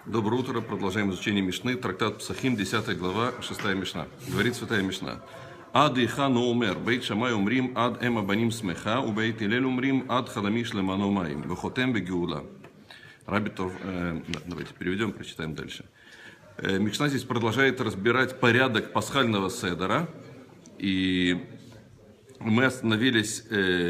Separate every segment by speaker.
Speaker 1: Доброе утро. Продолжаем изучение Мишны. Трактат Псахим, 10 глава, 6 Мишна. Говорит святая Мишна. Ад ихан умер, бейт шамай умрим, ад эма баним смеха, у бейт илель умрим, ад халамиш лемано маим, вехотем бегиула. Давайте переведем, прочитаем дальше. Мишна здесь продолжает разбирать порядок пасхального седера. И мы остановились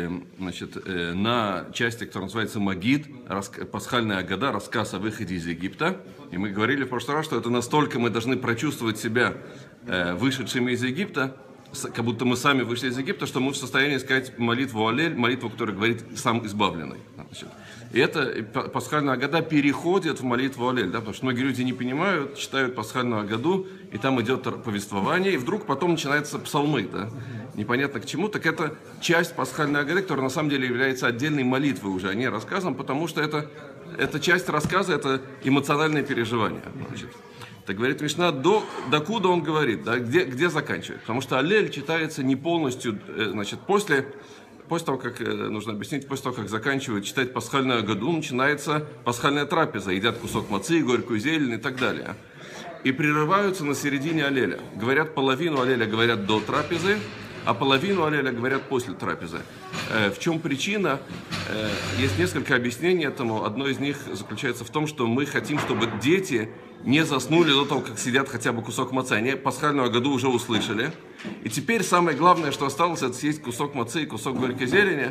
Speaker 1: на части, которая называется Магид, пасхальная Агада, рассказ о выходе из Египта. И мы говорили в прошлый раз, что это настолько мы должны прочувствовать себя вышедшими из Египта, как будто мы сами вышли из Египта, что мы в состоянии сказать молитву Алель, молитву, которая говорит «сам избавленный». И эта пасхальная Агада переходит в молитву Алель, да, потому что многие люди не понимают, читают пасхальную Агаду, и там идет повествование, и вдруг потом начинаются псалмы, да, непонятно к чему. Так это часть пасхальной Агады, которая на самом деле является отдельной молитвой уже, а не рассказом, потому что это часть рассказа, это эмоциональное переживание. Так говорит Мишна, докуда он говорит, да, где заканчивает. Потому что Алель читается не полностью, после того, как, нужно объяснить, после того, как заканчивают читать пасхальную Агаду, начинается пасхальная трапеза, едят кусок мацы, горькую зелень и так далее. И прерываются на середине Алеля. Говорят половину Алеля, говорят до трапезы, а половину Алеля говорят после трапезы. В чем причина? Есть несколько объяснений этому. Одно из них заключается в том, что мы хотим, чтобы дети не заснули до того, как съедят хотя бы кусок мацы. Они пасхальную Агаду уже услышали. И теперь самое главное, что осталось, это съесть кусок мацы и кусок горькой зелени.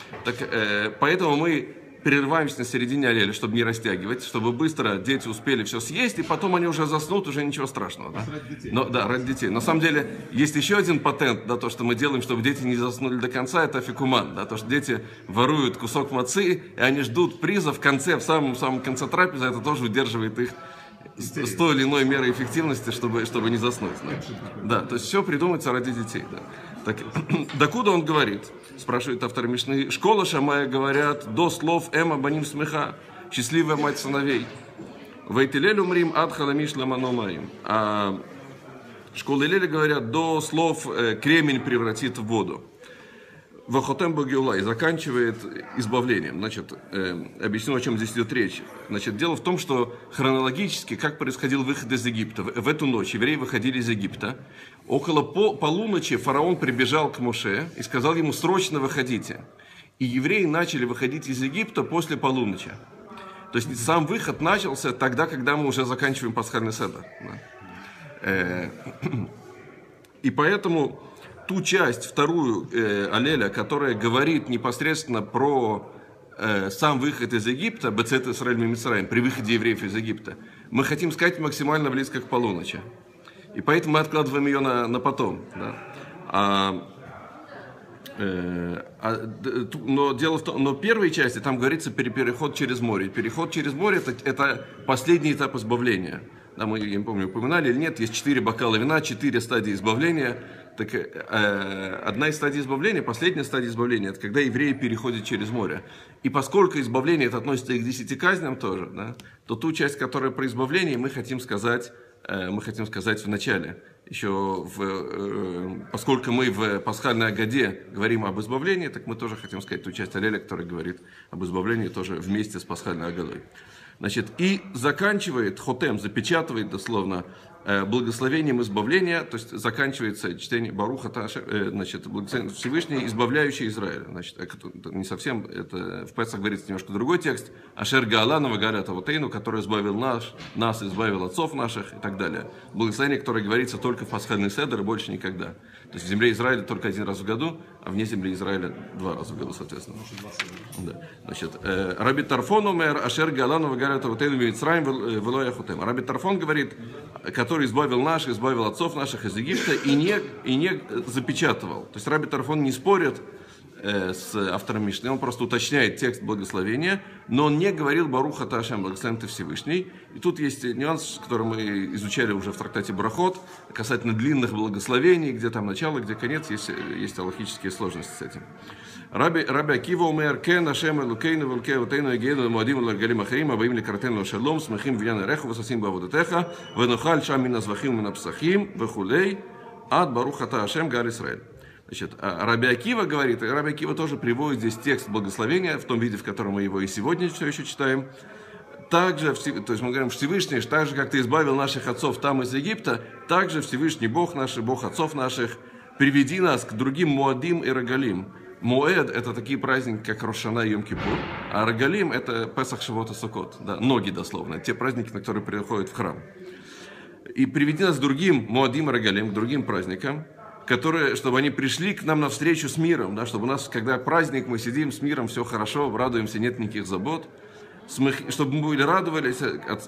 Speaker 1: Поэтому мы прерываемся на середине Алеля, чтобы не растягивать, чтобы быстро дети успели все съесть, и потом они уже заснут, уже ничего страшного. Да? Ради детей. На самом деле, есть еще один патент, да, то, что мы делаем, чтобы дети не заснули до конца, это афикуман. Да, то, что дети воруют кусок мацы, и они ждут приза в конце, в самом конце трапезы, это тоже удерживает их с той или иной мерой эффективности, чтобы не заснуть. Да, то есть все придумывается ради детей. Да. Так, докуда он говорит? Спрашивает автор Мишны. Школа Шамая говорят до слов Эма баним смеха, счастливая мать сыновей. Вейтилель умрим ад халамиш ламано маим. А школа Илеля говорят до слов кремень превратит в воду. Вехотем бегиула, и заканчивает избавлением. Объясню, о чем здесь идет речь. Дело в том, что хронологически, как происходил выход из Египта. В эту ночь евреи выходили из Египта. Около полуночи фараон прибежал к Моше и сказал ему: срочно выходите. И евреи начали выходить из Египта после полуночи. То есть сам выход начался тогда, когда мы уже заканчиваем пасхальный седер. И поэтому ту часть, вторую Алеля, которая говорит непосредственно про сам выход из Египта, Бецет Исраэль Мимицраим, при выходе евреев из Египта, мы хотим сказать максимально близко к полуночи. И поэтому мы откладываем ее на потом. Да? Но в первой части там говорится переход через море. Переход через море это последний этап избавления. Да, мы, я не помню, упоминали или нет, есть 4 бокала вина, 4 стадии избавления. Так, одна из стадий избавления, последняя стадия избавления, это когда евреи переходят через море. И поскольку избавление это относится и к 10 казням тоже, да, то ту часть, которая про избавление, мы хотим сказать в начале. Еще поскольку мы в пасхальной Агаде говорим об избавлении, так мы тоже хотим сказать ту часть Алеля, которая говорит об избавлении тоже вместе с пасхальной Агадой. И заканчивает Хотем, запечатывает дословно благословением избавления, то есть заканчивается чтение Баруха благословение Всевышний, избавляющий Израиль. Это не совсем, это в Песах говорится немножко другой текст. Ашер Гаалана Вагалят Авотейну, который избавил нас, избавил отцов наших и так далее. Благословение, которое говорится только в пасхальный седер и больше никогда. То есть в земле Израиля только 1 раз в году, а вне земли Израиля 2 раза в году, соответственно. Да. Раби Тарфон умер, Ашер Гаалана Вагалят Авотейну Мимицраим Велоя Хотем. Раби Тарфон говорит, который избавил отцов наших из Египта и не запечатывал. То есть Раби Тарфон не спорит с автором Мишны, он просто уточняет текст благословения, но он не говорил Барух ата Ашем, благословен ты Всевышний. И тут есть нюанс, который мы изучали уже в трактате Брахот, касательно длинных благословений, где там начало, где конец, есть алахические сложности с этим. Раби Акива умер, кен Ашем элукейну велукей авотейну егейну муадим ларгалим ахарим, абаим лекартену шалом, смехим вян эреху, васасим баводотеха, венохаль шам мин азвахим мин апсахим, вехулей, ад Барух ата Ашем галь Исраэль. Раби Акива говорит, и Раби Акива тоже приводит здесь текст благословения, в том виде, в котором мы его и сегодня все еще читаем. также, то есть мы говорим, Всевышний, так же, как ты избавил наших отцов там из Египта, также Всевышний Бог наш, Бог отцов наших, приведи нас к другим Моадим и Рогалим. Моэд – это такие праздники, как Рош ха-Шана и Йом-Кипур, а Рогалим – это Песах, Шавуот и Суккот, да, ноги дословно, те праздники, на которые приходят в храм. И приведи нас к другим Моадим и Рогалим, к другим праздникам, которые, чтобы они пришли к нам навстречу с миром, да, чтобы у нас, когда праздник, мы сидим с миром, все хорошо, радуемся, нет никаких забот, чтобы мы были радовались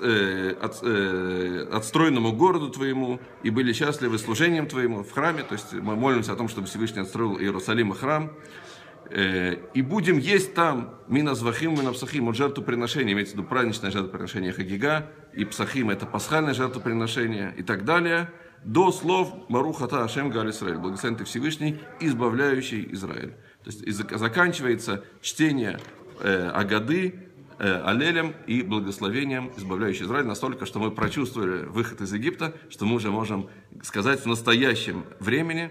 Speaker 1: отстроенному городу Твоему и были счастливы служением Твоему в храме, то есть мы молимся о том, чтобы Всевышний отстроил Иерусалим и храм, и будем есть там мина звахим, мина псахим, от жертвоприношения, имеется в виду праздничное жертвоприношение Хагига, и псахим это пасхальное жертвоприношение и так далее, до слов Барух ата Ашем Гааль Исраэль, благословен ты Всевышний, избавляющий Израиль. То есть заканчивается чтение Агады аллелем и благословением, избавляющий Израиль, настолько, что мы прочувствовали выход из Египта, что мы уже можем сказать в настоящем времени,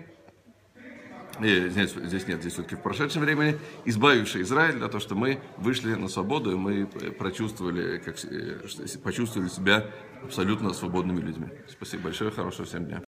Speaker 1: здесь нет, здесь все-таки в прошедшем времени, избавивший Израиль, для того, что мы вышли на свободу, и мы почувствовали себя абсолютно свободными людьми. Спасибо большое, хорошего всем дня.